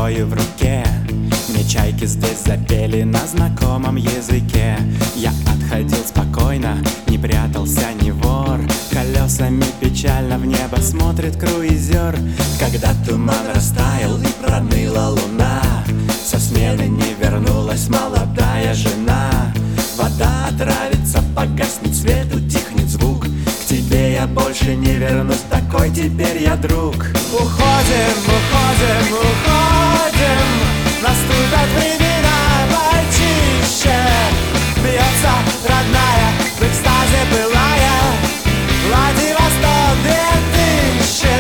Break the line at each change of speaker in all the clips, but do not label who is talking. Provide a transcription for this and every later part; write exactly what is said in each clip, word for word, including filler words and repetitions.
рукою в руке. Мне чайки здесь запели на знакомом языке. Я отходил спокойно, не прятался ни вор. Колесами печально в небо смотрит круизер. Когда туман растаял и проныла луна, со смены не вернулась молодая жена. Вода отравится, погаснет свет, утихнет звук. К тебе я больше не вернусь, такой теперь я друг. Уходим, уходим, уходим, наступят времена почище. Бьется родная, в экстазе былая, Владивосток две тысячи.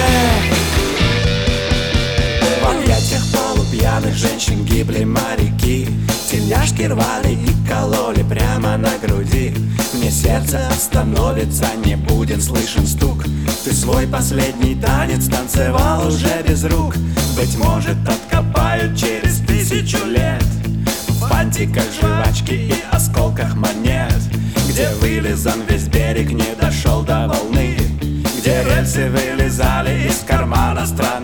В объятиях полупьяных женщин гибли моряки. Тельняшки рвали и кололи прямо на груди. Мне сердце остановится, не будет слышен стук. Ты свой последний танец танцевал уже без рук. Быть может, откопают через тысячу лет в фантиках жвачки и осколках монет, где вылизан весь берег, не дошел до волны, где рельсы вылезали из кармана страны.